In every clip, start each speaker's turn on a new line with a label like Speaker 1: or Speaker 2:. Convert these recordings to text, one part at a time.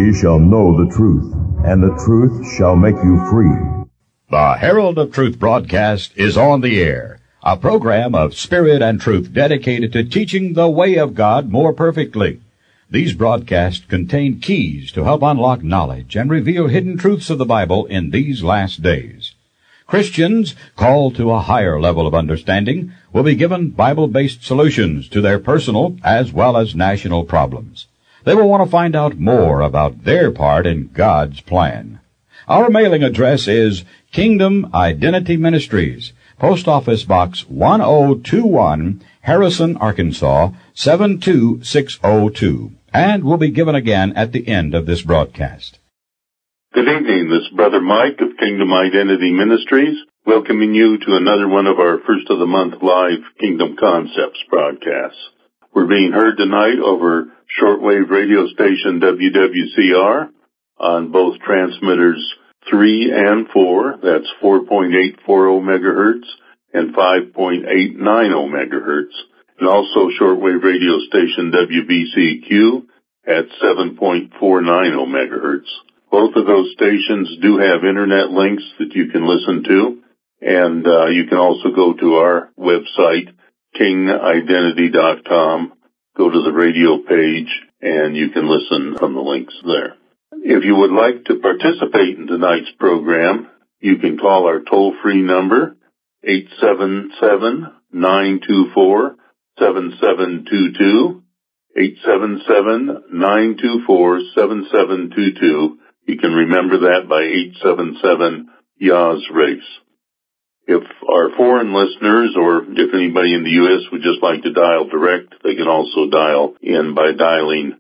Speaker 1: ye shall know the truth, and the truth shall make you free.
Speaker 2: The Herald of Truth broadcast is on the air, a program of spirit and truth dedicated to teaching the way of God more perfectly. These broadcasts contain keys to help unlock knowledge and reveal hidden truths of the Bible in these last days. Christians called to a higher level of understanding will be given Bible-based solutions to their personal as well as national problems. They will want to find out more about their part in God's plan. Our mailing address is Kingdom Identity Ministries, Post Office Box 1021, Harrison, Arkansas 72602, and will be given again at the end of this broadcast.
Speaker 3: Good evening. This is Brother Mike of Kingdom Identity Ministries, welcoming you to another one of our first of the month live Kingdom Concepts broadcasts. We're being heard tonight over shortwave radio station WWCR on both transmitters 3 and 4, that's 4.840 megahertz and 5.890 megahertz, and also shortwave radio station WBCQ at 7.490 megahertz. Both of those stations do have internet links that you can listen to, and you can also go to our website, kingidentity.com, go to the radio page, and you can listen from the links there. If you would like to participate in tonight's program, you can call our toll-free number, 877-924-7722, 877-924-7722. You can remember that by 877-YAZ-RACE. If our foreign listeners or if anybody in the U.S. would just like to dial direct, they can also dial in by dialing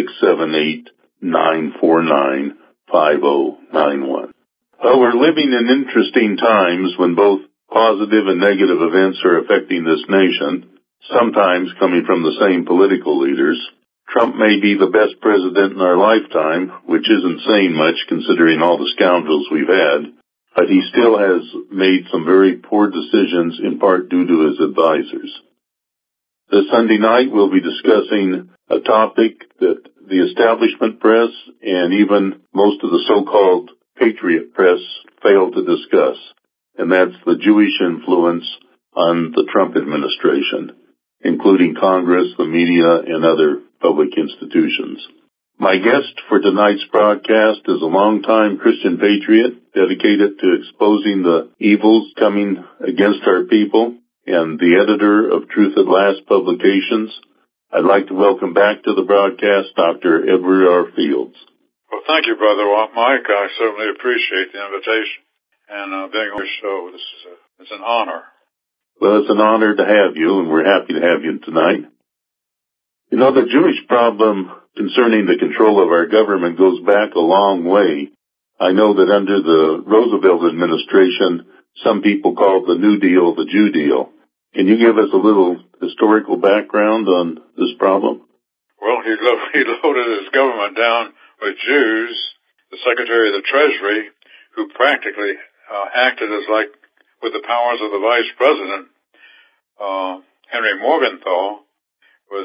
Speaker 3: 678-949-5091. Well, we're living in interesting times when both positive and negative events are affecting this nation, sometimes coming from the same political leaders. Trump may be the best president in our lifetime, which isn't saying much considering all the scoundrels we've had, but he still has made some very poor decisions in part due to his advisors. This Sunday night we'll be discussing a topic that the establishment press and even most of the so-called patriot press failed to discuss, and that's the Jewish influence on the Trump administration, including Congress, the media, and other public institutions. My guest for tonight's broadcast is a longtime Christian patriot dedicated to exposing the evils coming against our people and the editor of Truth at Last publications. I'd like to welcome back to the broadcast Dr. Edward R. Fields.
Speaker 4: Well, thank you, Brother Mike. I certainly appreciate the invitation and being on your show. It's an honor.
Speaker 3: Well, it's an honor to have you, and we're happy to have you tonight. You know, the Jewish problem concerning the control of our government goes back a long way. I know that under the Roosevelt administration, some people called the New Deal the Jew Deal. Can you give us a little historical background on this problem?
Speaker 4: Well, he loaded his government down with Jews, the Secretary of the Treasury, who practically acted as like with the powers of the Vice President. Henry Morgenthau was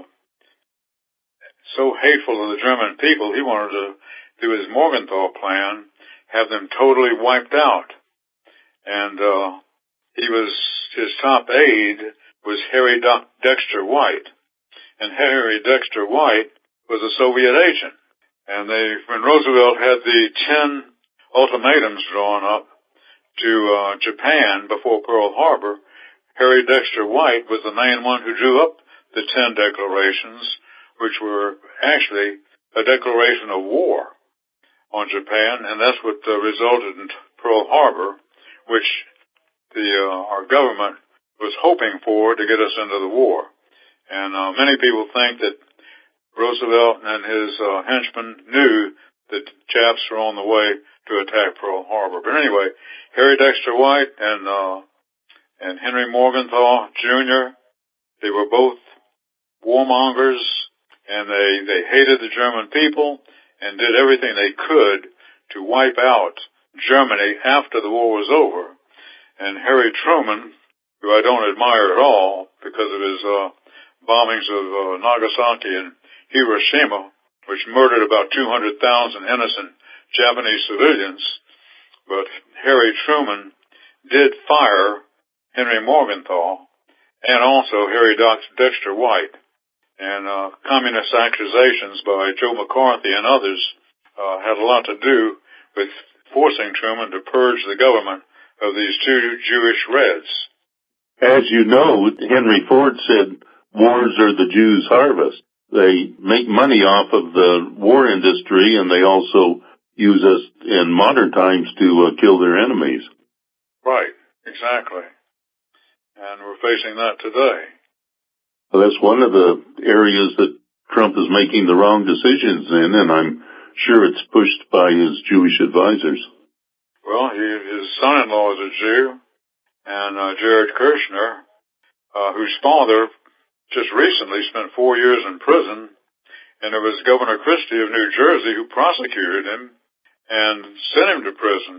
Speaker 4: so hateful of the German people, he wanted to, through his Morgenthau plan, have them totally wiped out. And his top aide was Harry Dexter White. And Harry Dexter White was a Soviet agent. And when Roosevelt had the 10 ultimatums drawn up to Japan before Pearl Harbor, Harry Dexter White was the main one who drew up the 10 declarations, which were actually a declaration of war on Japan, and that's what resulted in Pearl Harbor, which our government was hoping for to get us into the war. And many people think that Roosevelt and his henchmen knew that Japs were on the way to attack Pearl Harbor. But anyway, Harry Dexter White and Henry Morgenthau Jr., they were both warmongers, and they hated the German people and did everything they could to wipe out Germany after the war was over. And Harry Truman, who I don't admire at all because of his bombings of Nagasaki and Hiroshima, which murdered about 200,000 innocent Japanese civilians. But Harry Truman did fire Henry Morgenthau and also Harry Dexter White. And communist accusations by Joe McCarthy and others had a lot to do with forcing Truman to purge the government of these two Jewish Reds.
Speaker 3: As you know, Henry Ford said, wars are the Jews' harvest. They make money off of the war industry, and they also use us in modern times to kill their enemies.
Speaker 4: Right, exactly. And we're facing that today.
Speaker 3: Well, that's one of the areas that Trump is making the wrong decisions in, and I'm sure it's pushed by his Jewish advisors.
Speaker 4: Well, his son-in-law is a Jew, and Jared Kushner, whose father just recently spent 4 years in prison, and it was Governor Christie of New Jersey who prosecuted him and sent him to prison.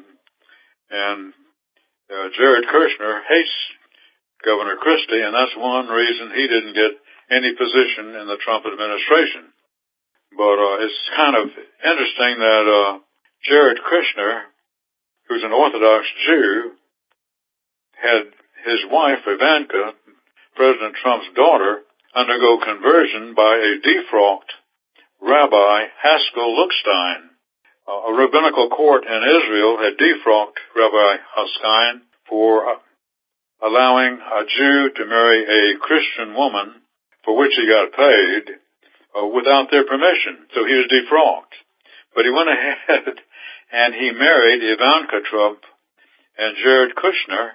Speaker 4: And Jared Kushner hates Governor Christie, and that's one reason he didn't get any position in the Trump administration. But it's kind of interesting that Jared Kushner, who's an Orthodox Jew, had his wife, Ivanka, President Trump's daughter, undergo conversion by a defrocked Rabbi Haskell Lookstein. A rabbinical court in Israel had defrocked Rabbi Haskell for allowing a Jew to marry a Christian woman, for which he got paid, without their permission. So he was defrocked. But he went ahead and he married Ivanka Trump and Jared Kushner,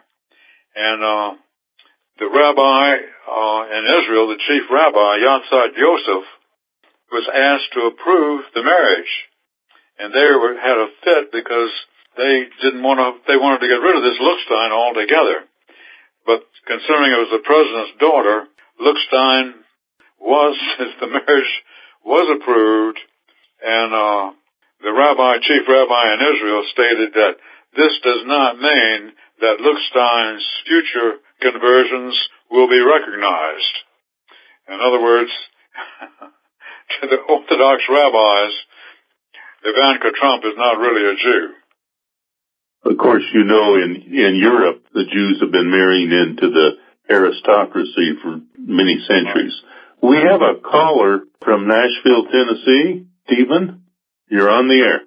Speaker 4: and the rabbi in Israel, the chief rabbi, Yitzhak Yosef, was asked to approve the marriage. And they had a fit because they wanted to get rid of this Lookstein altogether. But considering it was the president's daughter, the marriage was approved, and the chief rabbi in Israel stated that this does not mean that Lookstein's future conversions will be recognized. In other words, to the Orthodox rabbis, Ivanka Trump is not really a Jew.
Speaker 3: Of course, you know, in Europe, the Jews have been marrying into the aristocracy for many centuries. We have a caller from Nashville, Tennessee. Stephen, you're on the air.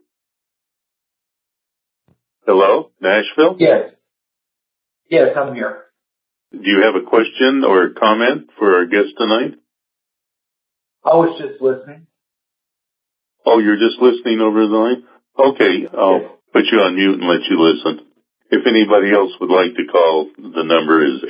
Speaker 3: Hello, Nashville?
Speaker 5: Yes. Yes, I'm here.
Speaker 3: Do you have a question or a comment for our guest tonight?
Speaker 5: I was just listening.
Speaker 3: Oh, you're just listening over the line? Okay, I'll put you on mute and let you listen. If anybody else would like to call, the number is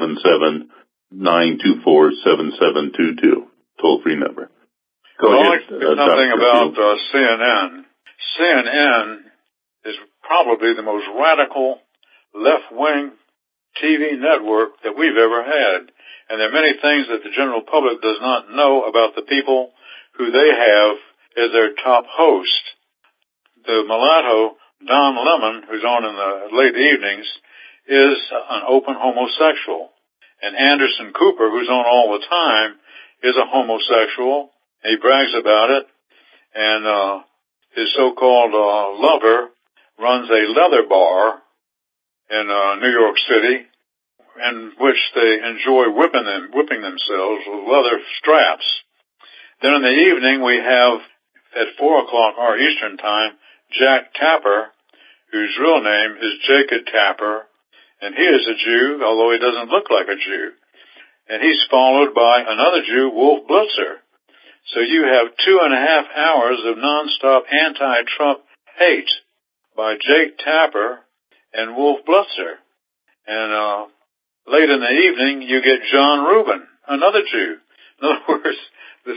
Speaker 3: 877-924-7722. Toll-free number. Go ahead.
Speaker 4: Something about CNN. CNN is probably the most radical left-wing TV network that we've ever had. And there are many things that the general public does not know about the people who they have as their top host. The mulatto, Don Lemon, who's on in the late evenings, is an open homosexual. And Anderson Cooper, who's on all the time, is a homosexual. He brags about it. And his so-called lover runs a leather bar in New York City, in which they enjoy whipping themselves with leather straps. Then in the evening we have, at 4 o'clock our Eastern time, Jack Tapper, whose real name is Jacob Tapper, and he is a Jew, although he doesn't look like a Jew. And he's followed by another Jew, Wolf Blitzer. So you have 2.5 hours of nonstop anti-Trump hate by Jake Tapper and Wolf Blitzer. And late in the evening, you get John Rubin, another Jew. In other words, this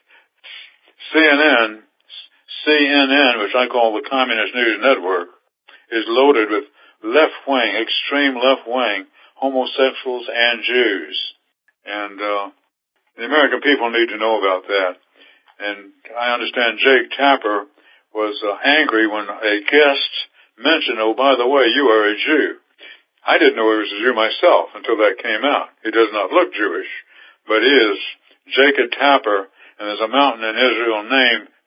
Speaker 4: CNN, which I call the Communist News Network, is loaded with left-wing, extreme left-wing homosexuals and Jews. And the American people need to know about that. And I understand Jake Tapper was angry when a guest mentioned, oh, by the way, you are a Jew. I didn't know he was a Jew myself until that came out. He does not look Jewish, but he is Jacob Tapper, and there's a mountain in Israel named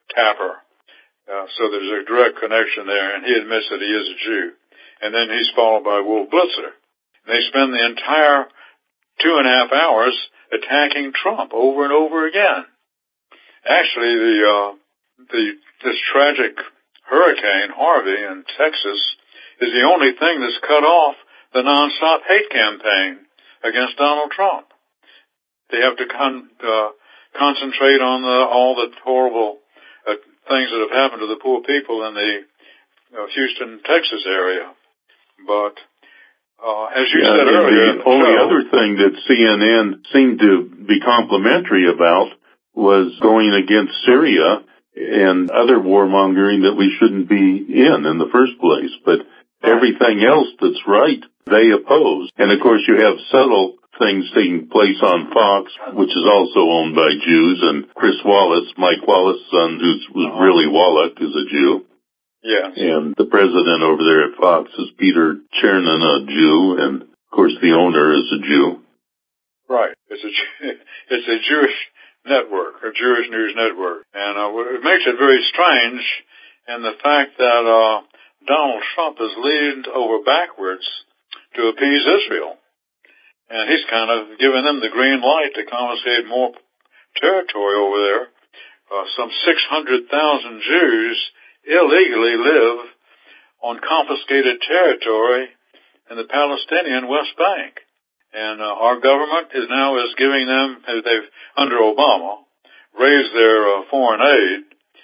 Speaker 4: Tapper. So there's a direct connection there, and he admits that he is a Jew. And then he's followed by Wolf Blitzer. And they spend the entire 2.5 hours attacking Trump over and over again. Actually, this tragic hurricane, Harvey, in Texas, is the only thing that's cut off the nonstop hate campaign against Donald Trump. They have to concentrate on all the horrible things that have happened to the poor people in the Houston, Texas area. But as you said earlier,
Speaker 3: the only other thing that CNN seemed to be complimentary about was going against Syria and other warmongering that we shouldn't be in the first place. But everything else that's right, they oppose. And of course you have subtle things taking place on Fox, which is also owned by Jews, and Chris Wallace, Mike Wallace's son, who's really Wallach, is a Jew.
Speaker 4: Yes.
Speaker 3: And the president over there at Fox is Peter Chernin, a Jew, and of course the owner is a Jew.
Speaker 4: Right. It's a Jewish network, a Jewish news network. And it makes it very strange in the fact that Donald Trump has leaned over backwards to appease Israel. And he's kind of given them the green light to confiscate more territory over there. Some 600,000 Jews illegally live on confiscated territory in the Palestinian West Bank. And our government is giving them, they've, under Obama, raised their foreign aid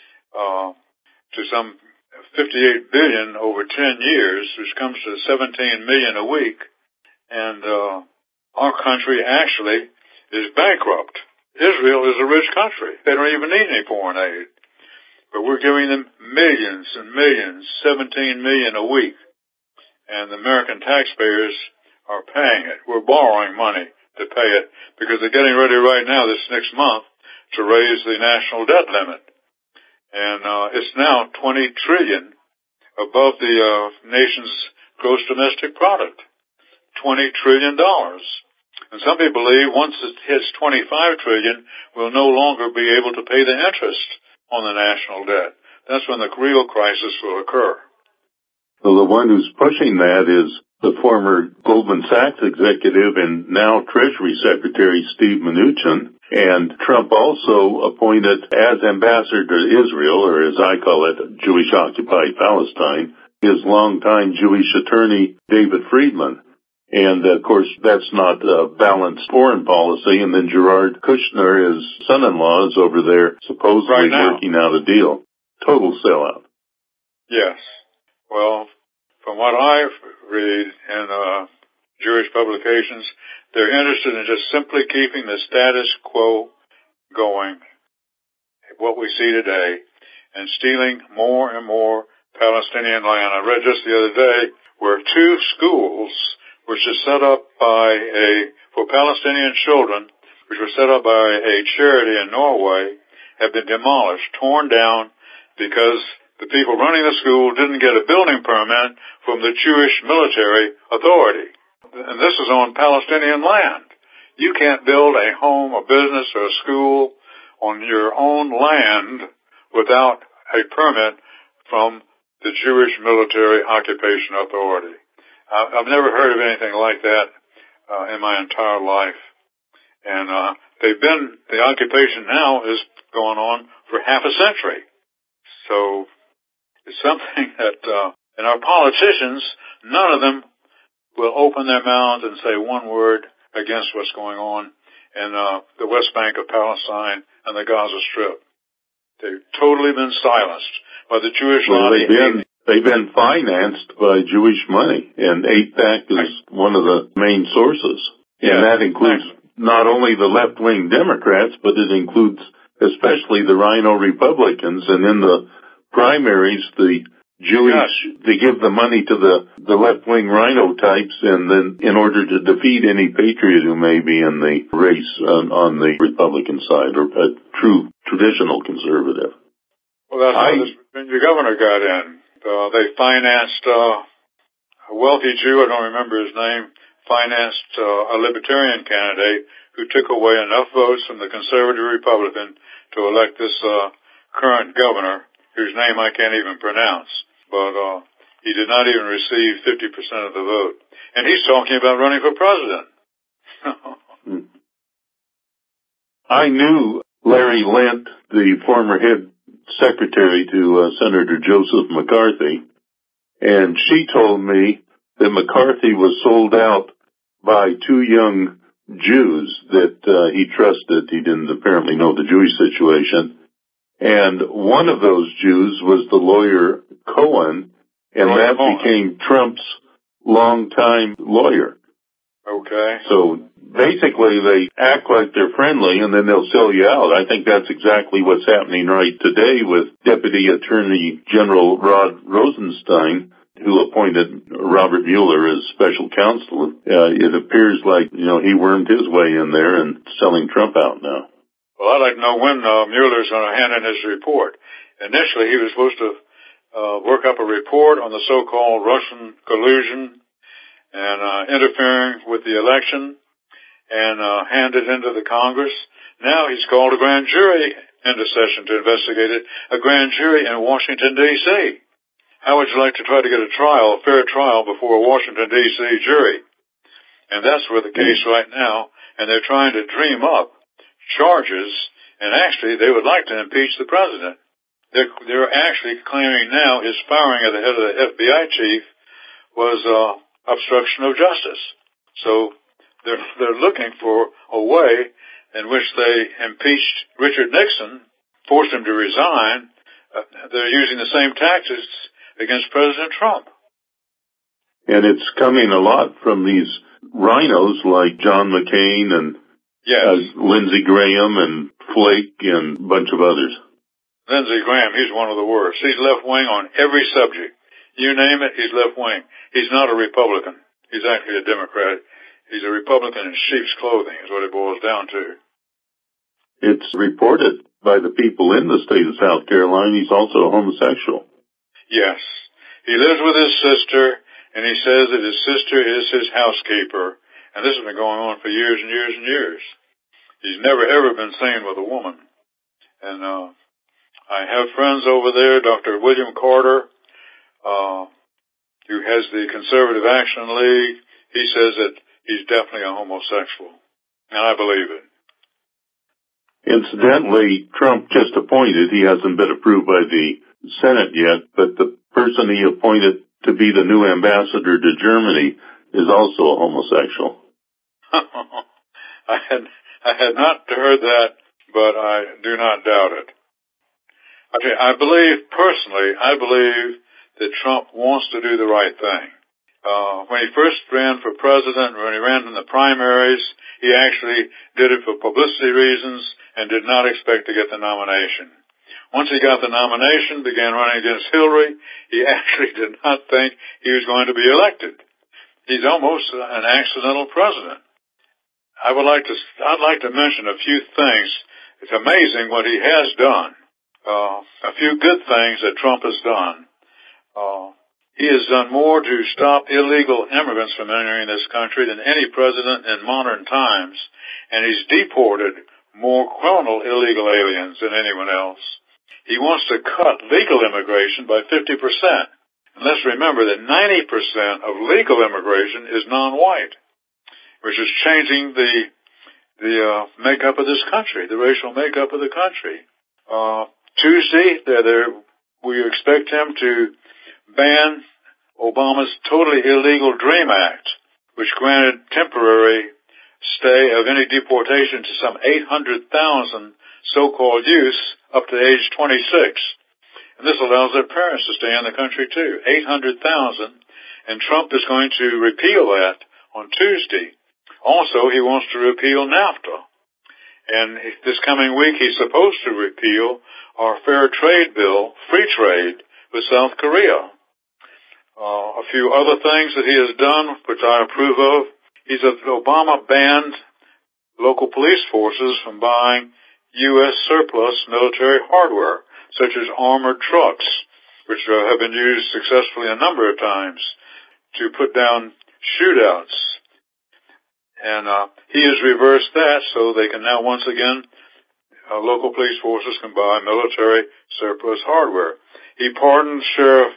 Speaker 4: to some $58 billion over 10 years, which comes to $17 million a week. And our country actually is bankrupt. Israel is a rich country. They don't even need any foreign aid. But we're giving them millions and millions, $17 million a week. And the American taxpayers are paying it. We're borrowing money to pay it because they're getting ready right now this next month to raise the national debt limit. And it's now $20 trillion above the nation's gross domestic product. $20 trillion. And some people believe once it hits $25 trillion, we'll no longer be able to pay the interest on the national debt. That's when the real crisis will occur.
Speaker 3: Well, the one who's pushing that is the former Goldman Sachs executive and now Treasury Secretary Steve Mnuchin. And Trump also appointed as ambassador to Israel, or as I call it, Jewish-occupied Palestine, his longtime Jewish attorney, David Friedman. And, of course, that's not a balanced foreign policy. And then Gerard Kushner, his son-in-law, is over there supposedly working out a deal. Total sellout.
Speaker 4: Yes. Well, from what I read in Jewish publications, they're interested in just simply keeping the status quo going, what we see today, and stealing more and more Palestinian land. I read just the other day where 2 schools which is set up for Palestinian children, which were set up by a charity in Norway, have been demolished, torn down, because the people running the school didn't get a building permit from the Jewish military authority. And this is on Palestinian land. You can't build a home, a business, or a school on your own land without a permit from the Jewish military occupation authority. I've never heard of anything like that in my entire life. And the occupation now is going on for half a century. So it's something that, and our politicians, none of them will open their mouths and say one word against what's going on in the West Bank of Palestine and the Gaza Strip. They've totally been silenced by the Jewish lobby.
Speaker 3: They've been financed by Jewish money, and AIPAC is one of the main sources. And that includes not only the left-wing Democrats, but it includes especially the Rhino Republicans. And in the primaries, the Jewish, they give the money to the left-wing Rhino types, and then in order to defeat any patriot who may be in the race on the Republican side, or a true traditional conservative.
Speaker 4: Well, that's how the governor got in. They financed a wealthy Jew, I don't remember his name, financed a libertarian candidate who took away enough votes from the conservative Republican to elect this current governor, whose name I can't even pronounce, but he did not even receive 50% of the vote. And he's talking about running for president.
Speaker 3: I knew Larry Lent, the former head secretary to Senator Joseph McCarthy, and she told me that McCarthy was sold out by two young Jews that he trusted. He didn't apparently know the Jewish situation. And one of those Jews was the lawyer Cohen, and that became Trump's longtime lawyer.
Speaker 4: Okay.
Speaker 3: So basically they act like they're friendly and then they'll sell you out. I think that's exactly what's happening right today with Deputy Attorney General Rod Rosenstein, who appointed Robert Mueller as special counsel. It appears like, he wormed his way in there and selling Trump out now.
Speaker 4: Well, I'd like to know when Mueller's going to hand in his report. Initially, he was supposed to work up a report on the so-called Russian collusion and interfering with the election and hand it into the Congress. Now he's called a grand jury into session to investigate it, a grand jury in Washington, D.C. How would you like to try to get a fair trial before a Washington, D.C. jury? And that's where the case right now, and they're trying to dream up charges, and actually they would like to impeach the president. They're actually claiming now his firing of the head of the FBI chief was obstruction of justice. So they're looking for a way in which they impeached Richard Nixon, forced him to resign. They're using the same tactics against President Trump.
Speaker 3: And it's coming a lot from these rhinos like John McCain and Lindsey Graham and Flake and a bunch of others.
Speaker 4: Lindsey Graham, he's one of the worst. He's left-wing on every subject. You name it, he's left-wing. He's not a Republican. He's actually a Democrat. He's a Republican in sheep's clothing is what it boils down to.
Speaker 3: It's reported by the people in the state of South Carolina he's also a homosexual.
Speaker 4: Yes. He lives with his sister, and he says that his sister is his housekeeper. And this has been going on for years and years and years. He's never, ever been seen with a woman. And I have friends over there, Dr. William Carter, who has the Conservative Action League. He says that he's definitely a homosexual. And I believe it.
Speaker 3: Incidentally, Trump just appointed, he hasn't been approved by the Senate yet, but the person he appointed to be the new ambassador to Germany is also a homosexual.
Speaker 4: I had not heard that, but I do not doubt it. I believe that Trump wants to do the right thing. When he first ran for president, when he ran in the primaries, he actually did it for publicity reasons and did not expect to get the nomination. Once he got the nomination, began running against Hillary, he actually did not think he was going to be elected. He's almost an accidental president. I'd like to mention a few things. It's amazing what he has done. A few good things that Trump has done. He has done more to stop illegal immigrants from entering this country than any president in modern times, and he's deported more criminal illegal aliens than anyone else. He wants to cut legal immigration by 50%. And let's remember that 90% of legal immigration is non-white, which is changing the makeup of this country, the racial makeup of the country. Tuesday, we expect him to ban Obama's totally illegal DREAM Act, which granted temporary stay of any deportation to some 800,000 so-called youths up to age 26. And this allows their parents to stay in the country too. 800,000. And Trump is going to repeal that on Tuesday. Also, he wants to repeal NAFTA. And this coming week, he's supposed to repeal our fair trade bill, free trade, with South Korea. A few other things that he has done, which I approve of. Obama banned local police forces from buying U.S. surplus military hardware, such as armored trucks, which have been used successfully a number of times to put down shootouts. And he has reversed that, so they can now once again local police forces can buy military surplus hardware. He pardoned Sheriff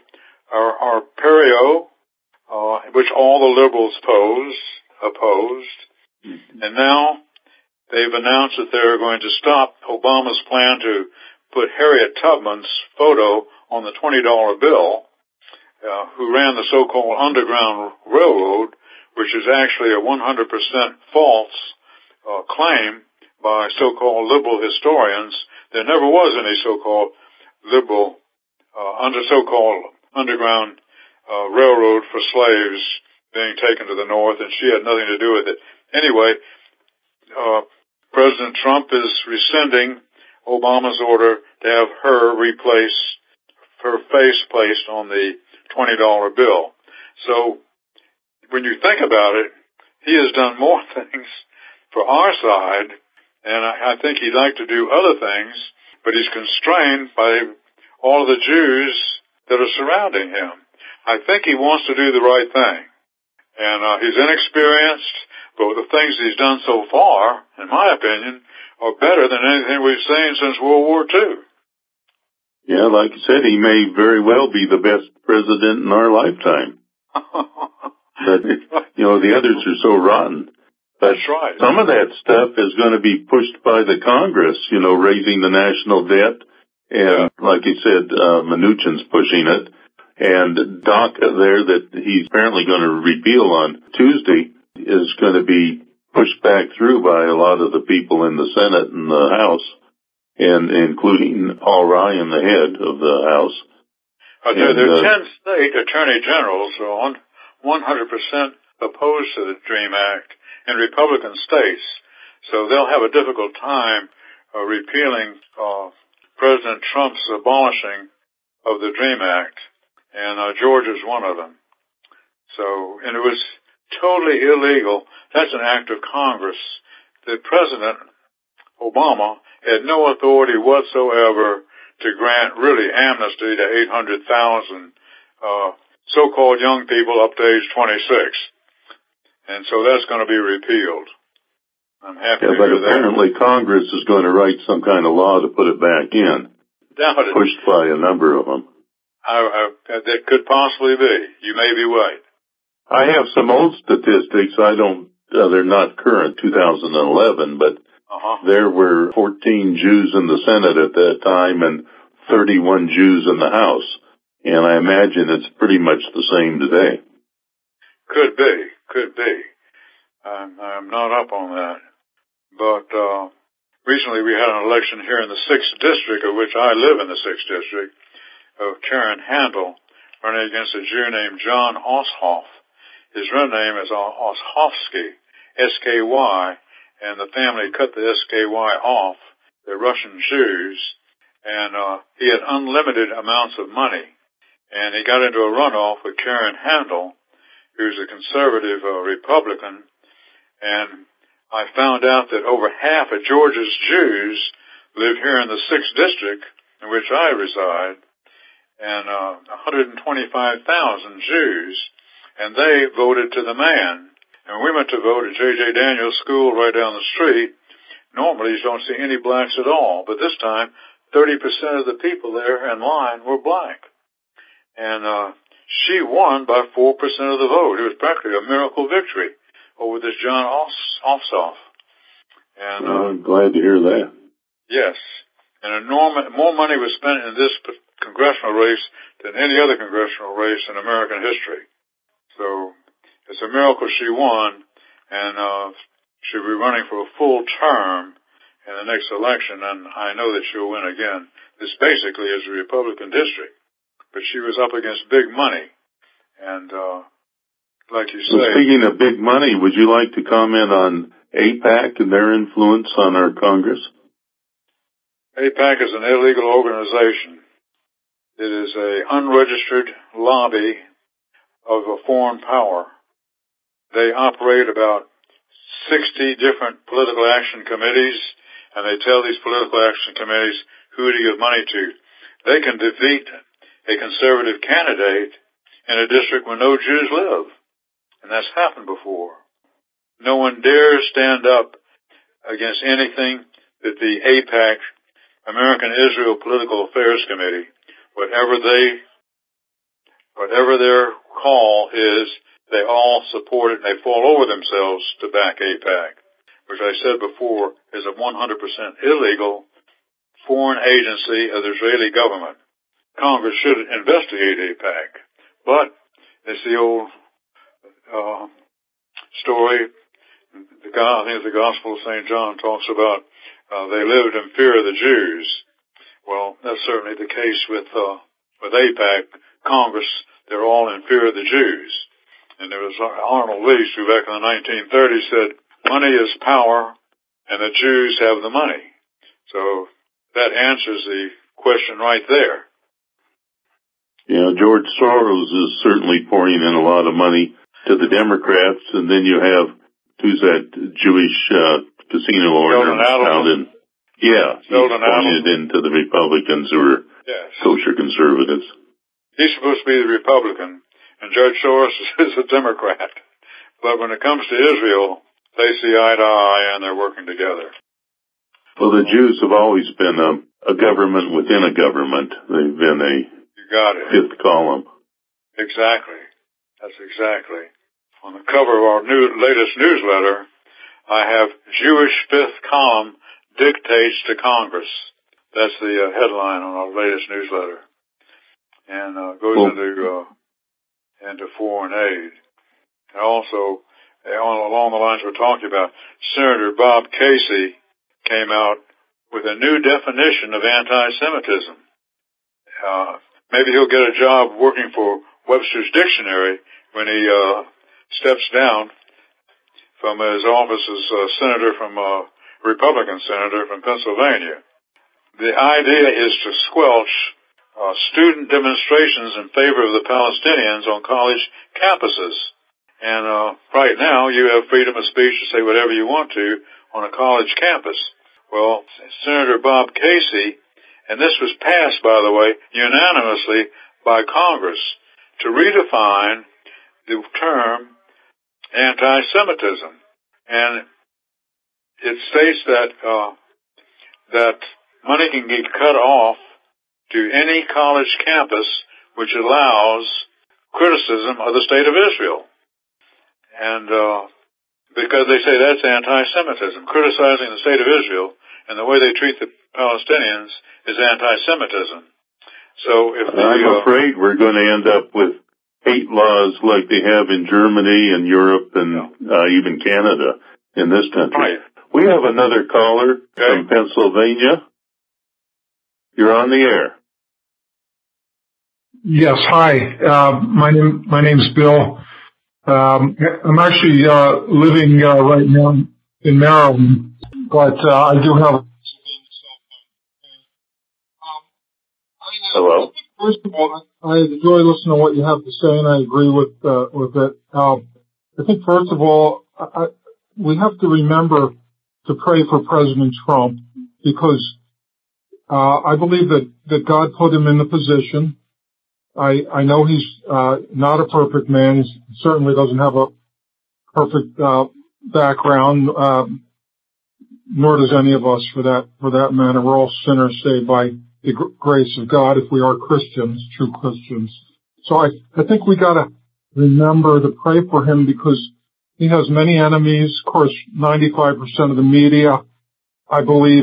Speaker 4: Arpaio, which all the liberals opposed. And now they've announced that they're going to stop Obama's plan to put Harriet Tubman's photo on the $20 bill, who ran the so-called Underground Railroad, which is actually a 100% false claim by so-called liberal historians. There never was any so-called liberal, so-called Underground Railroad for slaves being taken to the North, and she had nothing to do with it. Anyway, President Trump is rescinding Obama's order to have her face placed on the $20 bill. So when you think about it, he has done more things for our side, and I think he'd like to do other things, but he's constrained by all of the Jews that are surrounding him. I think he wants to do the right thing, and he's inexperienced, but the things he's done so far, in my opinion, are better than anything we've seen since World War II.
Speaker 3: Yeah, like you said, he may very well be the best president in our lifetime. But, the others are so rotten. But
Speaker 4: that's right.
Speaker 3: Some of that stuff is going to be pushed by the Congress, raising the national debt. And like you said, Mnuchin's pushing it. And DACA there that he's apparently going to repeal on Tuesday is going to be pushed back through by a lot of the people in the Senate and the House, and including Paul Ryan, the head of the House.
Speaker 4: There are 10 state attorney generals who are 100% opposed to the DREAM Act in Republican states, so they'll have a difficult time repealing President Trump's abolishing of the DREAM Act, and Georgia's one of them. So, and it was totally illegal. That's an act of Congress. The President Obama had no authority whatsoever to grant really amnesty to 800,000 so-called young people up to age 26. And so that's going to be repealed. I'm happy to hear that.
Speaker 3: But apparently Congress is going to write some kind of law to put it back in.
Speaker 4: Doubt it.
Speaker 3: Pushed by a number of them.
Speaker 4: That could possibly be. You may be right.
Speaker 3: I have some old statistics. They're not current, 2011, but there were 14 Jews in the Senate at that time and 31 Jews in the House. And I imagine it's pretty much the same today.
Speaker 4: Could be. I'm not up on that. But recently we had an election here in the 6th District, of which I live in the 6th District, of Karen Handel running against a Jew named John Ossoff. His real name is Ossofsky, S-K-Y, and the family cut the S-K-Y off. They're Russian Jews, and he had unlimited amounts of money. And he got into a runoff with Karen Handel, who's a conservative Republican, and I found out that over half of Georgia's Jews live here in the 6th District, in which I reside, and 125,000 Jews, and they voted to the man. And we went to vote at J.J. Daniels School right down the street. Normally you don't see any blacks at all, but this time 30% of the people there in line were black. And she won by 4% of the vote. It was practically a miracle victory over this John Ossoff. And
Speaker 3: I'm glad to hear that.
Speaker 4: Yes. And more money was spent in this congressional race than any other congressional race in American history. So it's a miracle she won, and she'll be running for a full term in the next election, and I know that she'll win again. This basically is a Republican district, but she was up against big money. And like you say...
Speaker 3: Speaking of big money, would you like to comment on AIPAC and their influence on our Congress?
Speaker 4: AIPAC is an illegal organization. It is an unregistered lobby of a foreign power. They operate about 60 different political action committees, and they tell these political action committees who to give money to. They can defeat a conservative candidate in a district where no Jews live, and that's happened before. No one dares stand up against anything that the AIPAC, American Israel Political Affairs Committee, whatever their call is, they all support it and they fall over themselves to back AIPAC, which I said before is a 100% illegal foreign agency of the Israeli government. Congress should investigate AIPAC, but it's the old story. I think the Gospel of St. John talks about they lived in fear of the Jews. Well, that's certainly the case with AIPAC. Congress, they're all in fear of the Jews. And there was Arnold Leach, who back in the 1930s said, money is power, and the Jews have the money. So that answers the question right there.
Speaker 3: Yeah, George Soros is certainly pouring in a lot of money to the Democrats, and then you have, who's that Jewish casino owner out in, he's pouring it into the Republicans who are kosher conservatives.
Speaker 4: He's supposed to be the Republican, and George Soros is a Democrat. But when it comes to Israel, they see eye to eye and they're working together.
Speaker 3: Well, the Jews have always been a government within a government. They've been a fifth column.
Speaker 4: Exactly. That's exactly. On the cover of our latest newsletter, I have Jewish fifth column dictates to Congress. That's the headline on our latest newsletter. And goes into foreign aid. And also, along the lines we're talking about, Senator Bob Casey came out with a new definition of anti-Semitism. Maybe he'll get a job working for Webster's Dictionary when he steps down from his office as Republican senator from Pennsylvania. The idea is to squelch student demonstrations in favor of the Palestinians on college campuses. And right now, you have freedom of speech to say whatever you want to on a college campus. Well, Senator Bob Casey, and this was passed, by the way, unanimously by Congress, to redefine the term anti-Semitism. And it states that money can get cut off to any college campus which allows criticism of the state of Israel. And because they say that's anti-Semitism. Criticizing the state of Israel and the way they treat the Palestinians is anti-Semitism. So I'm
Speaker 3: afraid we're going to end up with hate laws like they have in Germany and Europe and even Canada in this country.
Speaker 4: Right.
Speaker 3: We have another caller from Pennsylvania. You're on the air.
Speaker 6: Yes, hi. My name's Bill. I'm actually living right now in Maryland, but I do have.
Speaker 3: Hello.
Speaker 6: First of all, I enjoy listening to what you have to say, and I agree with it. I think first of all, we have to remember to pray for President Trump because I believe that God put him in the position. I know he's not a perfect man. He certainly doesn't have a perfect background, nor does any of us for that matter. We're all sinners saved by the grace of God if we are Christians, true Christians. So I think we gotta remember to pray for him because he has many enemies. Of course, 95% of the media, I believe,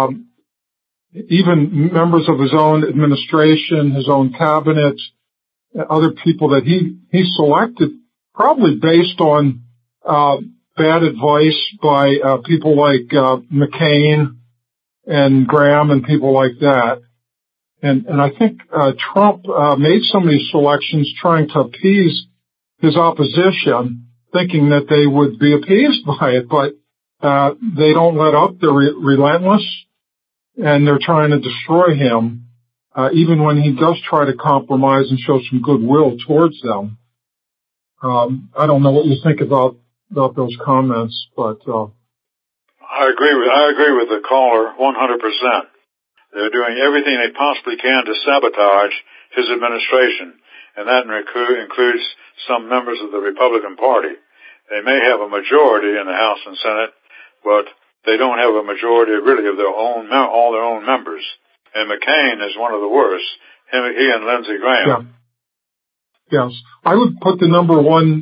Speaker 6: even members of his own administration, his own cabinet, other people that he selected, probably based on bad advice by people like McCain and Graham and people like that. And I think Trump made some of these selections trying to appease his opposition, thinking that they would be appeased by it, but they don't let up. They're relentless. And they're trying to destroy him, even when he does try to compromise and show some goodwill towards them. I don't know what you think about those comments, but
Speaker 4: I agree with the caller 100%. They're doing everything they possibly can to sabotage his administration, and that includes some members of the Republican Party. They may have a majority in the House and Senate, but they don't have a majority really of their own, all their own members. And McCain is one of the worst. He and Lindsey Graham.
Speaker 6: Yeah. Yes. I would put the number one,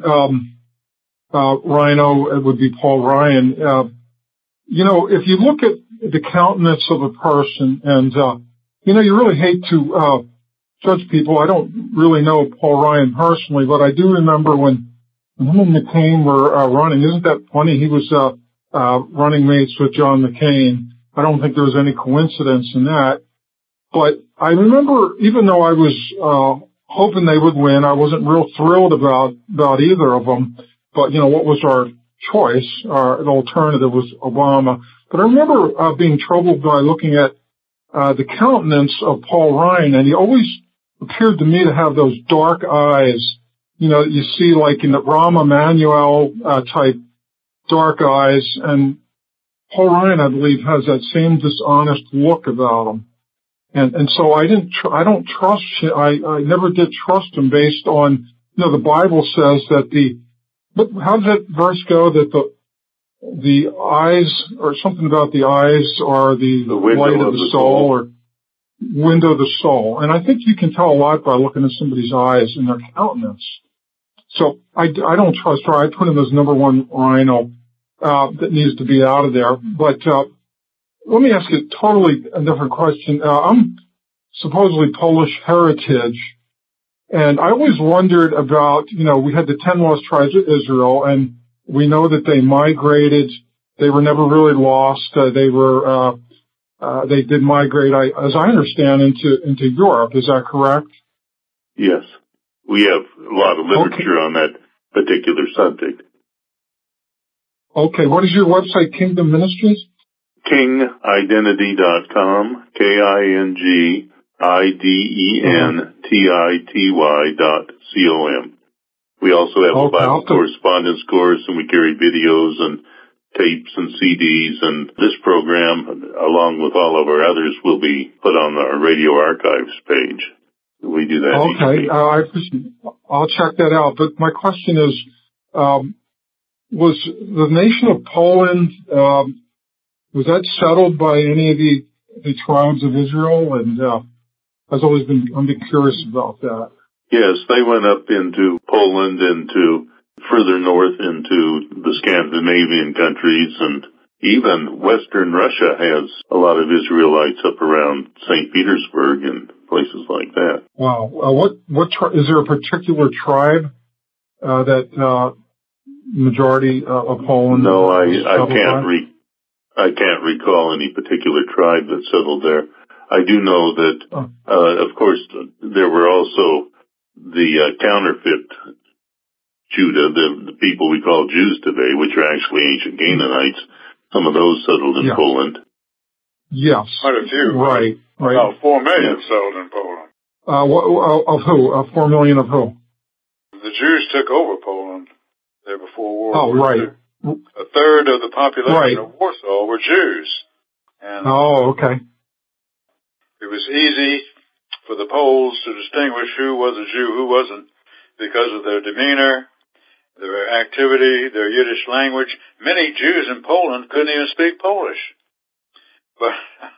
Speaker 6: rhino, it would be Paul Ryan. If you look at the countenance of a person and, you really hate to, judge people. I don't really know Paul Ryan personally, but I do remember when him and McCain were, running. Isn't that funny? He was, running mates with John McCain. I don't think there was any coincidence in that. But I remember, even though I was, hoping they would win, I wasn't real thrilled about either of them. But, what was our choice? The alternative was Obama. But I remember, being troubled by looking at, the countenance of Paul Ryan, and he always appeared to me to have those dark eyes, that you see like in the Rahm Emanuel, type dark eyes. And Paul Ryan, I believe, has that same dishonest look about him. And so I don't trust him. I never did trust him based on, the Bible says that how does that verse go? That the eyes, or something about the eyes are the light of the soul, or window of the soul. And I think you can tell a lot by looking at somebody's eyes and their countenance. So I don't trust her. I put him as number one rhino, that needs to be out of there. But, let me ask you a different question. I'm supposedly Polish heritage, and I always wondered about, we had the 10 lost tribes of Israel, and we know that they migrated. They were never really lost. They did migrate, as I understand, into Europe. Is that correct?
Speaker 3: Yes. We have a lot of literature on that particular subject.
Speaker 6: Okay. What is your website, Kingdom Ministries?
Speaker 3: KingIdentity.com, KingIdentity.com. We also have a Bible correspondence course, and we carry videos and tapes and CDs, and this program, along with all of our others, will be put on our radio archives page. We do that each week. I appreciate it.
Speaker 6: I'll check that out. But my question is, was the nation of Poland, was that settled by any of the tribes of Israel? And I've been curious about that.
Speaker 3: Yes, they went up into Poland, into further north into the Scandinavian countries, and even Western Russia has a lot of Israelites up around St. Petersburg and places like that.
Speaker 6: Wow. Is there a particular tribe that majority of Poland?
Speaker 3: No, I can't recall any particular tribe that settled there. I do know that, of course, there were also the counterfeit Judah, the people we call Jews today, which are actually ancient Canaanites. Some of those settled in Poland.
Speaker 6: Yes.
Speaker 4: Quite a few.
Speaker 6: Right.
Speaker 4: About 4 million settled in Poland.
Speaker 6: Of who? 4 million of who?
Speaker 4: The Jews took over Poland there before World War
Speaker 6: right.
Speaker 4: II. A third of the population of Warsaw were Jews. And
Speaker 6: okay.
Speaker 4: It was easy for the Poles to distinguish who was a Jew, who wasn't, because of their demeanor, their activity, their Yiddish language. Many Jews in Poland couldn't even speak Polish. But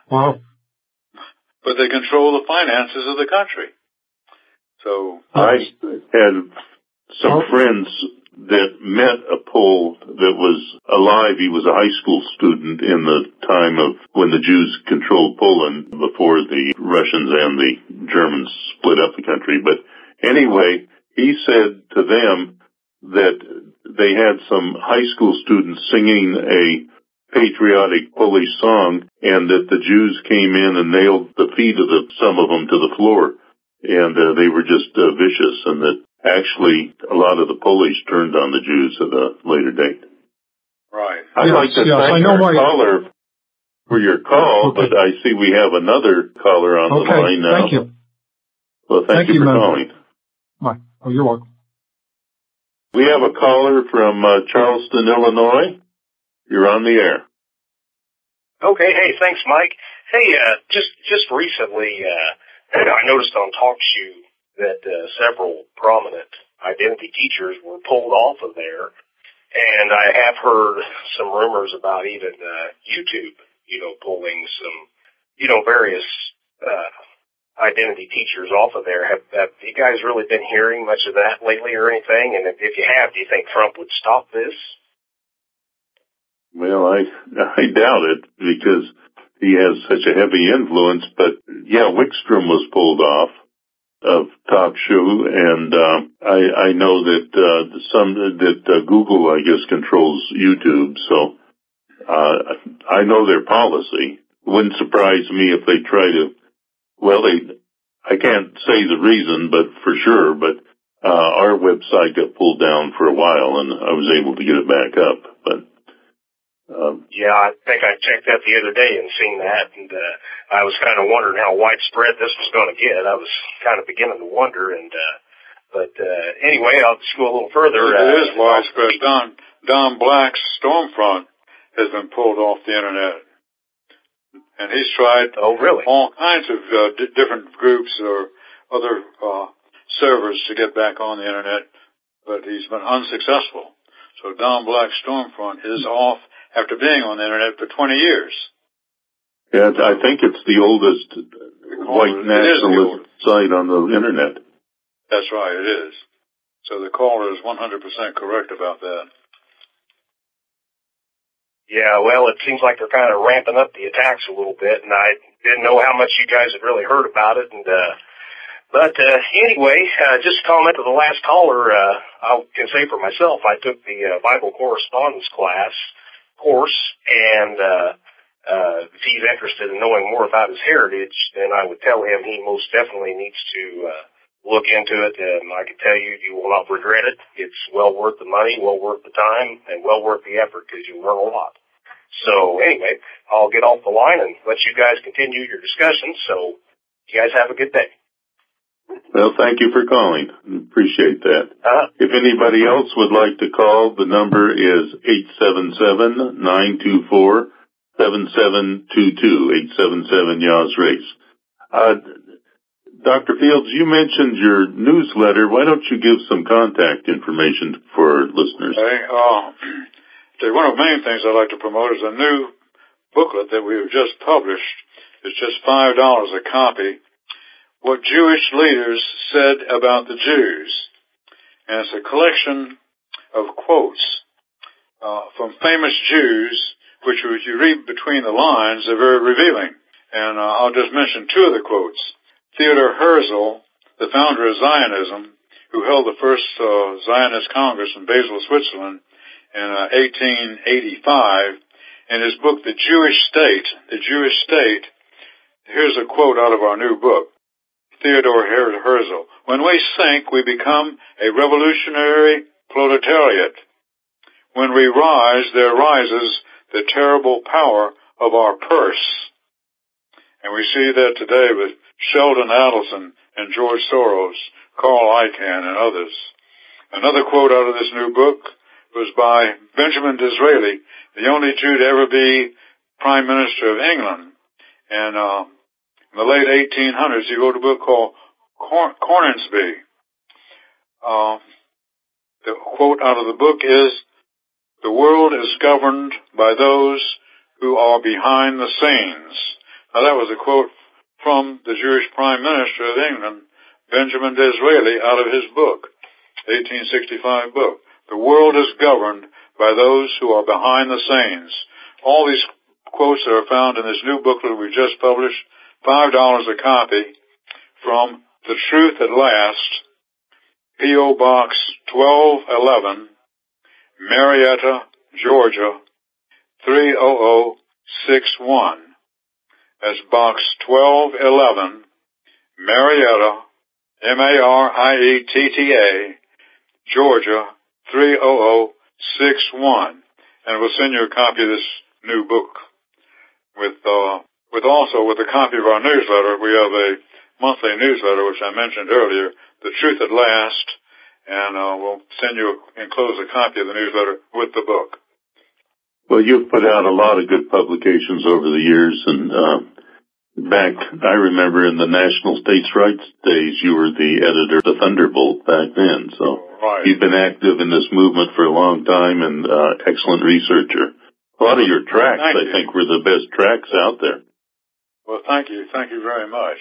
Speaker 4: they control the finances of the country. So
Speaker 3: I had some friends that met a Pole that was alive. He was a high school student in the time of when the Jews controlled Poland, before the Russians and the Germans split up the country. But anyway, he said to them that they had some high school students singing a patriotic Polish song, and that the Jews came in and nailed the feet of some of them to the floor, and they were just vicious, and that actually a lot of the Polish turned on the Jews at a later date.
Speaker 4: Right.
Speaker 3: I'd like to thank our caller for your call, but I see we have another caller on the line now.
Speaker 6: Thank you.
Speaker 3: Well, thank you for calling.
Speaker 6: Bye. Oh, you're welcome.
Speaker 3: We have a caller from Charleston, Illinois. You're on the air.
Speaker 7: Okay. Hey, thanks, Mike. Hey, just recently, I noticed on TalkShoe that several prominent identity teachers were pulled off of there, And I have heard some rumors about even YouTube, pulling some, various identity teachers off of there. Have you guys really been hearing much of that lately or anything? And if you have, do you think Trump would stop this?
Speaker 3: Well, I doubt it because he has such a heavy influence. But yeah, Wickstrom was pulled off of TalkShoe, and I know that Google, I guess, controls YouTube. So I know their policy. It wouldn't surprise me if they try to. Well, I can't say the reason, but for sure. But our website got pulled down for a while, and I was able to get it back up. But
Speaker 7: yeah, I think I checked that the other day and seen that, and I was kind of wondering how widespread this was going to get. I was kind of beginning to wonder, but anyway, I'll just go a little further.
Speaker 4: It is widespread. Don Black's Stormfront has been pulled off the internet, and he's tried all kinds of different groups or other servers to get back on the internet, but he's been unsuccessful. So Don Black's Stormfront is off after being on the internet for 20 years.
Speaker 3: Yeah, I think it's the oldest white nationalist site on the internet.
Speaker 4: That's right, it is. So the caller is 100% correct about that.
Speaker 7: Yeah, well, it seems like they're kind of ramping up the attacks a little bit, and I didn't know how much you guys had really heard about it. But anyway, just to comment to the last caller, I can say for myself, I took the Bible correspondence course, and if he's interested in knowing more about his heritage, then I would tell him he most definitely needs to look into it, and I can tell you, you will not regret it. It's well worth the money, well worth the time, and well worth the effort because you learn a lot. So anyway, I'll get off the line and let you guys continue your discussion, so you guys have a good day.
Speaker 3: Well, thank you for calling. Appreciate that. If anybody else would like to call, the number is 877-924-7722, 877-YAWS-RACE. Dr. Fields, you mentioned your newsletter. Why don't you give some contact information for listeners?
Speaker 4: Okay. One of the main things I'd like to promote is a new booklet that we have just published. It's just $5 a copy. What Jewish leaders said about the Jews. And it's a collection of quotes from famous Jews, which if you read between the lines, are very revealing. And I'll just mention two of the quotes. Theodor Herzl, the founder of Zionism, who held the first Zionist Congress in Basel, Switzerland in 1885, in his book, The Jewish State, here's a quote out of our new book. Theodor Herzl, when we sink, we become a revolutionary proletariat. When we rise, there rises the terrible power of our purse. And we see that today with Sheldon Adelson and George Soros, Carl Icahn, and others. Another quote out of this new book was by Benjamin Disraeli, the only Jew to ever be Prime Minister of England. And in the late 1800s, he wrote a book called Coningsby. The quote out of the book is, "The world is governed by those who are behind the scenes." Now that was a quote from the Jewish Prime Minister of England, Benjamin Disraeli, out of his book, 1865 book. The world is governed by those who are behind the scenes. All these quotes that are found in this new booklet we just published, $5 a copy, from The Truth at Last, P.O. Box 1211, Marietta, Georgia, 30061. That's Box 1211, Marietta, Marietta, Georgia, 30061. And we'll send you a copy of this new book with a copy of our newsletter. We have a monthly newsletter, which I mentioned earlier, The Truth at Last, and we'll send you enclose a copy of the newsletter with the book.
Speaker 3: Well, you've put out a lot of good publications over the years, and Back, I remember in the National States' Rights days, you were the editor of the Thunderbolt back then. So
Speaker 4: right.
Speaker 3: You've been active in this movement for a long time and excellent researcher. A lot of your tracks, I think, were the best tracks out there.
Speaker 4: Well, thank you. Thank you very much.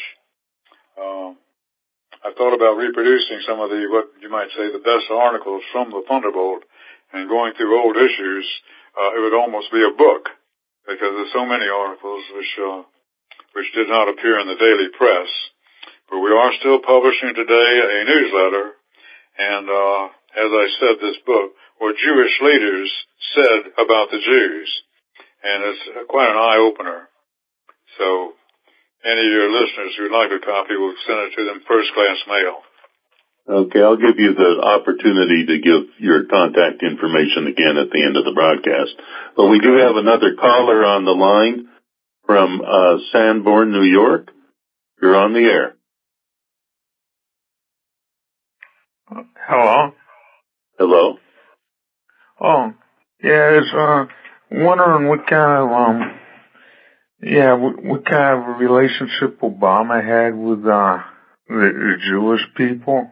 Speaker 4: I thought about reproducing some of the, what you might say, the best articles from the Thunderbolt, and going through old issues, it would almost be a book, because there's so many articles which did not appear in the daily press. But we are still publishing today a newsletter, and as I said, this book, what Jewish leaders said about the Jews, and it's quite an eye-opener. So any of your listeners who'd like a copy will send it to them first-class mail.
Speaker 3: Okay, I'll give you the opportunity to give your contact information again at the end of the broadcast. But we do have another caller on the line from Sanborn, New York. You're on the air.
Speaker 8: Hello?
Speaker 3: Hello?
Speaker 8: Oh, yeah, I was wondering what kind of a relationship Obama had with the Jewish people.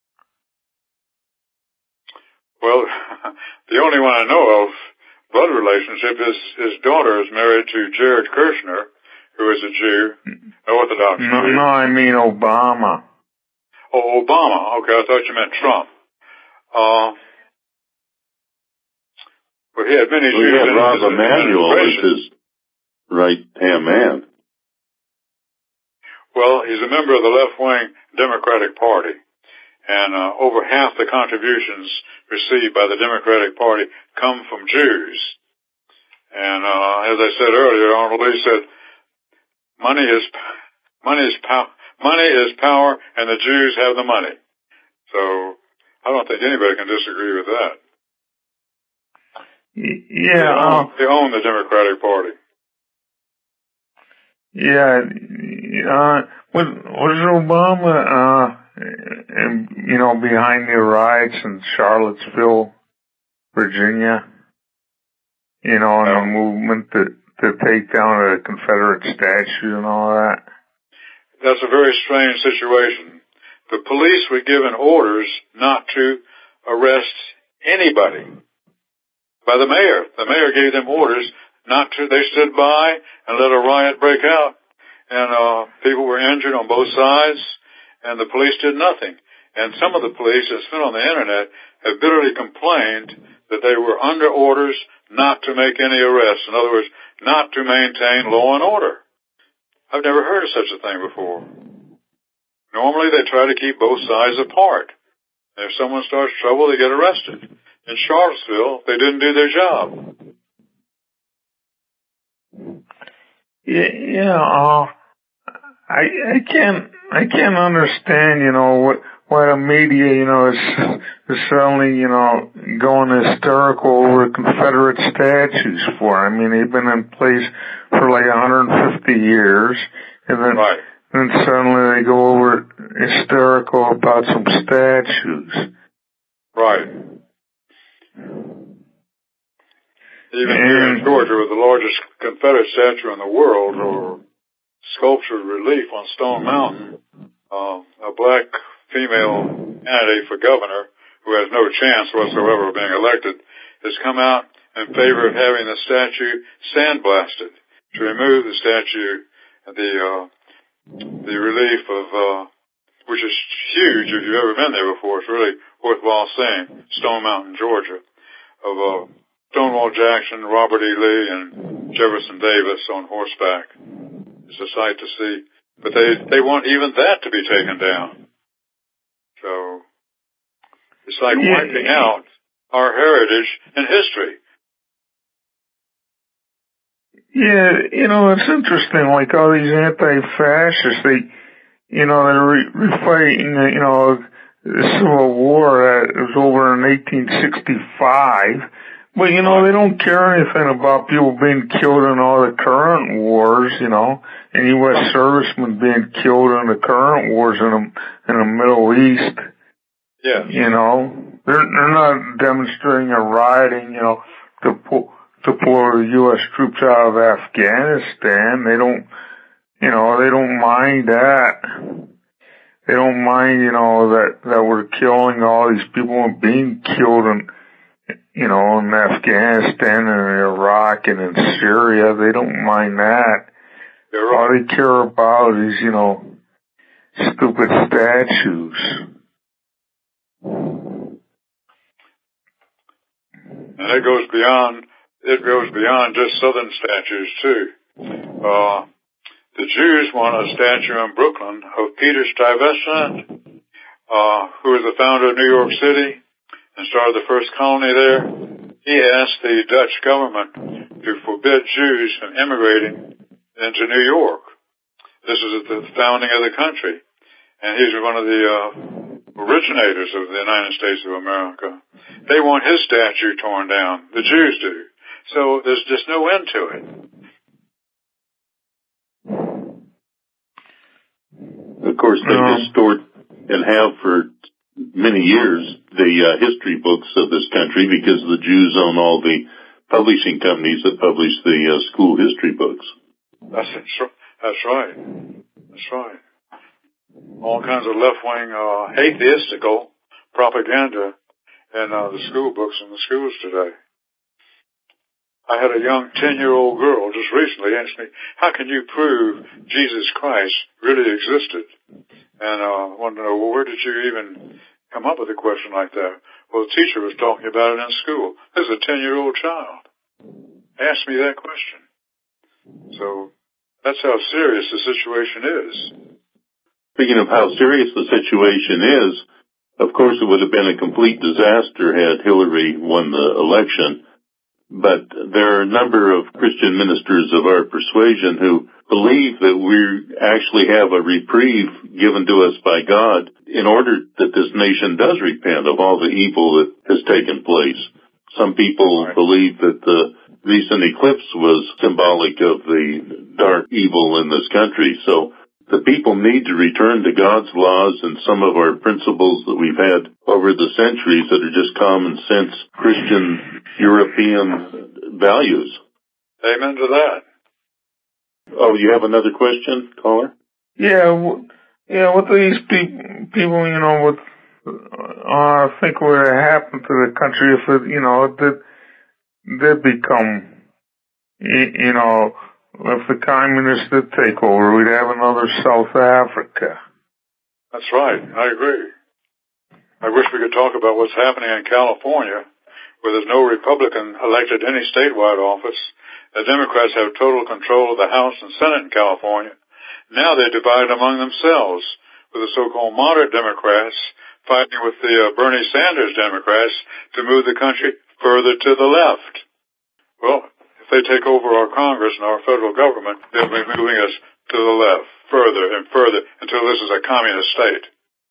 Speaker 4: Well, the only one I know of, blood relationship, is his daughter is married to Jared Kushner, who is a Jew, Orthodox Jew.
Speaker 8: No, I mean Obama.
Speaker 4: Oh, Obama. Okay, I thought you meant Trump. Well, he had many Jews in his
Speaker 3: Rob Emanuel as his right-hand man.
Speaker 4: Well, he's a member of the left-wing Democratic Party, and over half the contributions received by the Democratic Party come from Jews. And as I said earlier, Arnold Lee said, money is power, and the Jews have the money. So I don't think anybody can disagree with that.
Speaker 8: Yeah,
Speaker 4: they own the Democratic Party.
Speaker 8: Yeah, was Obama, behind the riots in Charlottesville, Virginia? And the movement to take down the Confederate statue and all that?
Speaker 4: That's a very strange situation. The police were given orders not to arrest anybody by the mayor. The mayor gave them orders not to. They stood by and let a riot break out, and people were injured on both sides, and the police did nothing. And some of the police, it's been on the internet, have bitterly complained that they were under orders not to make any arrests. In other words, not to maintain law and order. I've never heard of such a thing before. Normally they try to keep both sides apart. And if someone starts trouble, they get arrested. In Charlottesville, they didn't do their job.
Speaker 8: Yeah, I can't understand, why the media, is suddenly, going hysterical over Confederate statues for. I mean, they've been in place for like 150 years, and then,
Speaker 4: right.
Speaker 8: then suddenly they go over hysterical about some statues.
Speaker 4: Right. Even here in Georgia, with the largest Confederate statue in the world, or sculptured relief on Stone Mountain, a black female candidate for governor who has no chance whatsoever of being elected has come out in favor of having the statue sandblasted to remove the statue, the relief of, which is huge if you've ever been there before. It's really worthwhile seeing, Stone Mountain, Georgia, of Stonewall Jackson, Robert E. Lee, and Jefferson Davis on horseback. It's a sight to see. But they want even that to be taken down. So it's like wiping out our heritage and history.
Speaker 8: Yeah, it's interesting, like all these anti-fascists, they're fighting, the Civil War that was over in 1865. But, they don't care anything about people being killed in all the current wars, and U.S. servicemen being killed in the current wars in the Middle East.
Speaker 4: Yeah.
Speaker 8: They're not demonstrating or rioting, to pull the U.S. troops out of Afghanistan. They don't they don't mind that. They don't mind, that we're killing all these people and being killed in Afghanistan and Iraq and in Syria. They don't mind that. All they care about is, stupid statues.
Speaker 4: And it goes beyond just Southern statues too. The Jews want a statue in Brooklyn of Peter Stuyvesant, who was the founder of New York City and started the first colony there. He asked the Dutch government to forbid Jews from immigrating into New York. This was at the founding of the country. And he's one of the originators of the United States of America. They want his statue torn down. The Jews do. So there's just no end to it.
Speaker 3: Of course, they distort and have for many years the history books of this country because the Jews own all the publishing companies that publish the school history books.
Speaker 4: That's right. That's right. All kinds of left-wing atheistical propaganda in the school books in the schools today. I had a young 10-year-old girl just recently ask me, how can you prove Jesus Christ really existed? And I wanted to know, well, where did you even come up with a question like that? Well, the teacher was talking about it in school. This is a 10-year-old child. Asked me that question. So that's how serious the situation is.
Speaker 3: Speaking of how serious the situation is, of course it would have been a complete disaster had Hillary won the election. But there are a number of Christian ministers of our persuasion who believe that we actually have a reprieve given to us by God in order that this nation does repent of all the evil that has taken place. Some people believe that the recent eclipse was symbolic of the dark evil in this country. So the people need to return to God's laws and some of our principles that we've had over the centuries that are just common sense Christian European values.
Speaker 4: Amen to that.
Speaker 3: Oh, you have another question, caller?
Speaker 8: Yeah, what these people, what I think would happen to the country if it, did become, if the communists did take over, we'd have another South Africa.
Speaker 4: That's right. I agree. I wish we could talk about what's happening in California, where there's no Republican elected any statewide office. The Democrats have total control of the House and Senate in California. Now they're divided among themselves, with the so-called moderate Democrats fighting with the Bernie Sanders Democrats to move the country further to the left. Well, if they take over our Congress and our federal government, they'll be moving us to the left, further and further, until this is a communist state.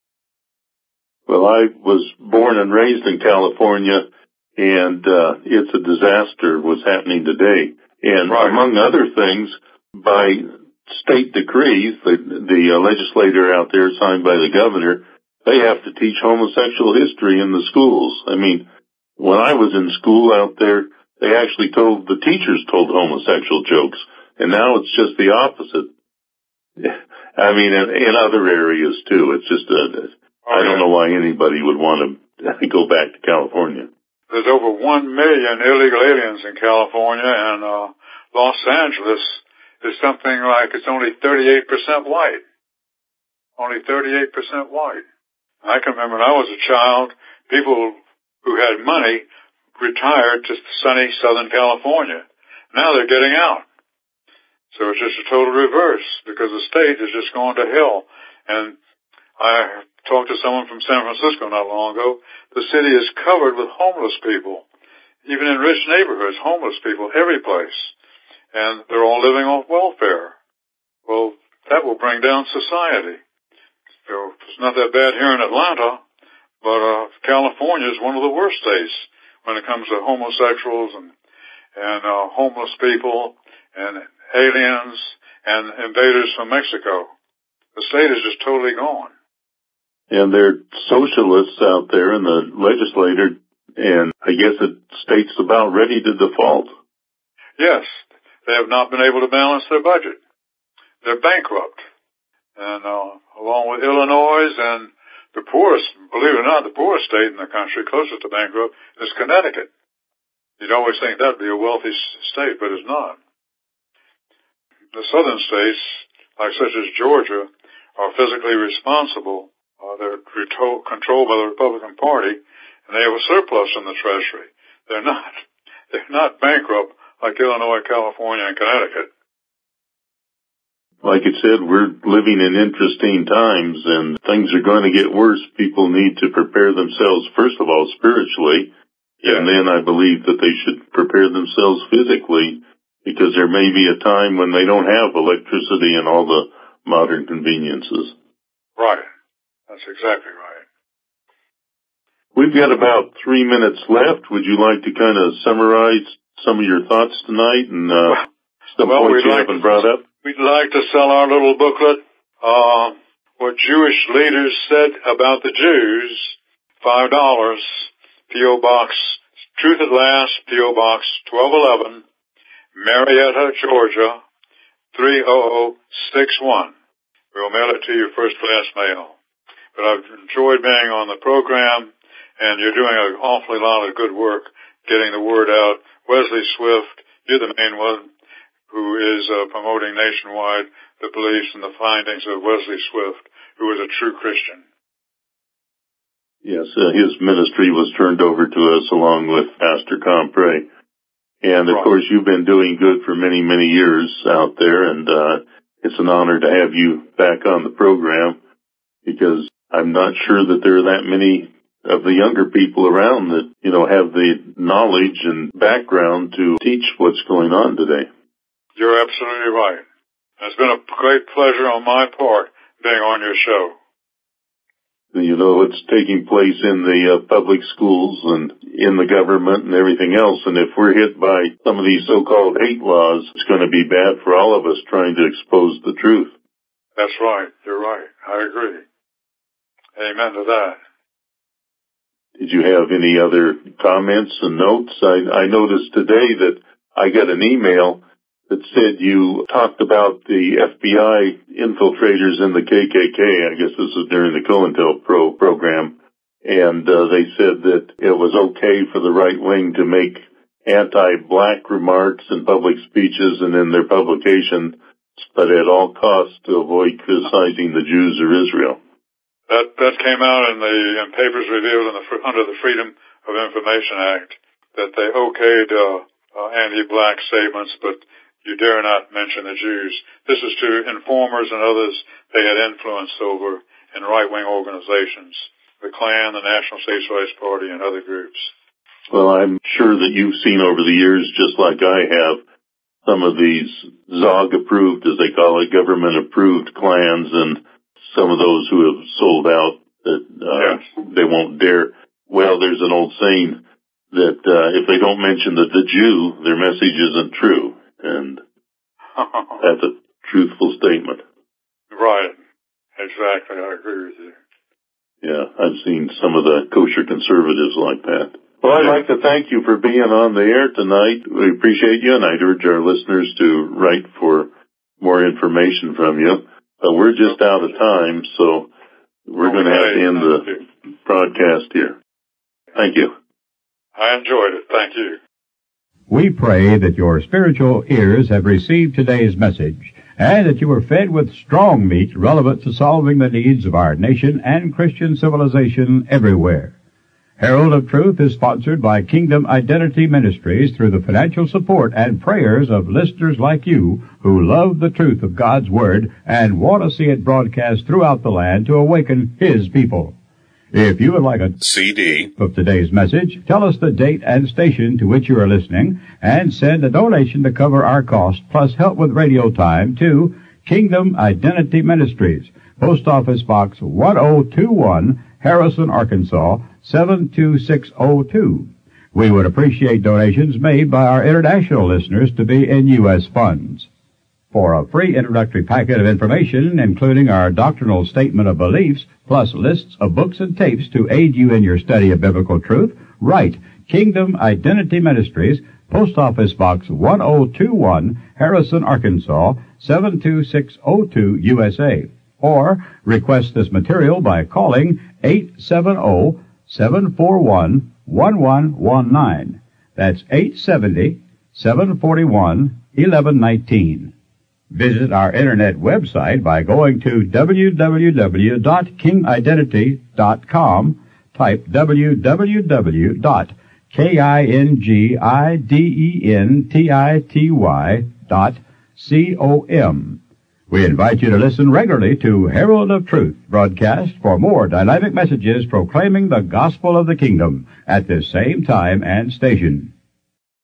Speaker 3: Well, I was born and raised in California, and it's a disaster what's happening today. And among other things, by state decrees, the legislator out there signed by the governor, they have to teach homosexual history in the schools. I mean, when I was in school out there, they actually the teachers told homosexual jokes, and now it's just the opposite. I mean, in other areas too. It's just I don't know why anybody would want to go back to California.
Speaker 4: There's over 1 million illegal aliens in California, and Los Angeles is something like it's only 38% white. Only 38% white. I can remember when I was a child, people who had money retired to sunny Southern California. Now they're getting out. So it's just a total reverse because the state is just going to hell. And I talked to someone from San Francisco not long ago. The city is covered with homeless people. Even in rich neighborhoods, homeless people every place. And they're all living off welfare. Well, that will bring down society. So it's not that bad here in Atlanta, but California is one of the worst states when it comes to homosexuals and homeless people and aliens and invaders from Mexico. The state is just totally gone.
Speaker 3: And there are socialists out there in the legislature, and I guess the state's about ready to default.
Speaker 4: Yes, they have not been able to balance their budget. they're bankrupt. And along with Illinois and the poorest, believe it or not, the poorest state in the country closest to bankrupt is Connecticut. You'd always think that'd be a wealthy state, but it's not. The southern states, like such as Georgia, are physically responsible. They're controlled by the Republican Party, and they have a surplus in the Treasury. They're not bankrupt like Illinois, California, and Connecticut.
Speaker 3: Like I said, we're living in interesting times, and things are going to get worse. People need to prepare themselves, first of all, spiritually, and then I believe that they should prepare themselves physically, because there may be a time when they don't have electricity and all the modern conveniences.
Speaker 4: Right. That's exactly right.
Speaker 3: We've got about 3 minutes left. Would you like to kind of summarize some of your thoughts tonight and some points you haven't brought up?
Speaker 4: We'd like to sell our little booklet, what Jewish leaders said about the Jews, $5, P.O. Box, Truth at Last, P.O. Box 1211, Marietta, Georgia, 30061. We'll mail it to you first class mail. But I've enjoyed being on the program, and you're doing an awfully lot of good work getting the word out. Wesley Swift, you're the main one who is promoting nationwide the beliefs and the findings of Wesley Swift, who is a true Christian.
Speaker 3: Yes, his ministry was turned over to us along with Pastor Compre. And, of course, you've been doing good for many, many years out there, and it's an honor to have you back on the program, because I'm not sure that there are that many of the younger people around that, have the knowledge and background to teach what's going on today.
Speaker 4: You're absolutely right. It's been a great pleasure on my part being on your show.
Speaker 3: It's taking place in the public schools and in the government and everything else. And if we're hit by some of these so-called hate laws, it's going to be bad for all of us trying to expose the truth.
Speaker 4: That's right. You're right. I agree. Amen to that.
Speaker 3: Did you have any other comments and notes? I noticed today that I got an email that said you talked about the FBI infiltrators in the KKK. I guess this was during the COINTELPRO program. And they said that it was okay for the right wing to make anti-black remarks in public speeches and in their publication, but at all costs to avoid criticizing the Jews or Israel.
Speaker 4: That came out in papers revealed under the Freedom of Information Act, that they okayed anti-black statements, but you dare not mention the Jews. This is to informers and others they had influence over in right-wing organizations, the Klan, the National States' Rights Party, and other groups.
Speaker 3: Well, I'm sure that you've seen over the years, just like I have, some of these ZOG-approved, as they call it, government-approved clans, and some of those who have sold out that they won't dare. Well, there's an old saying that if they don't mention the Jew, their message isn't true. And that's a truthful statement.
Speaker 4: Right. Exactly. I agree with you.
Speaker 3: Yeah, I've seen some of the kosher conservatives like that. Well, I'd like to thank you for being on the air tonight. We appreciate you, and I'd urge our listeners to write for more information from you. But we're just out of time, so we're going to have to end the broadcast here. Thank you.
Speaker 4: I enjoyed it. Thank you.
Speaker 2: We pray that your spiritual ears have received today's message and that you were fed with strong meat relevant to solving the needs of our nation and Christian civilization everywhere. Herald of Truth is sponsored by Kingdom Identity Ministries through the financial support and prayers of listeners like you who love the truth of God's Word and want to see it broadcast throughout the land to awaken His people. If you would like a CD of today's message, tell us the date and station to which you are listening, and send a donation to cover our cost, plus help with radio time, to Kingdom Identity Ministries, Post Office Box 1021, Harrison, Arkansas, 72602. We would appreciate donations made by our international listeners to be in U.S. funds. For a free introductory packet of information, including our doctrinal statement of beliefs, plus lists of books and tapes to aid you in your study of biblical truth, write Kingdom Identity Ministries, Post Office Box 1021, Harrison, Arkansas, 72602 USA. Or request this material by calling 870-741-1119. That's 870-741-1119. Visit our internet website by going to www.kingidentity.com. Type www.kingidentity.com. We invite you to listen regularly to Herald of Truth broadcast for more dynamic messages proclaiming the gospel of the kingdom at this same time and station.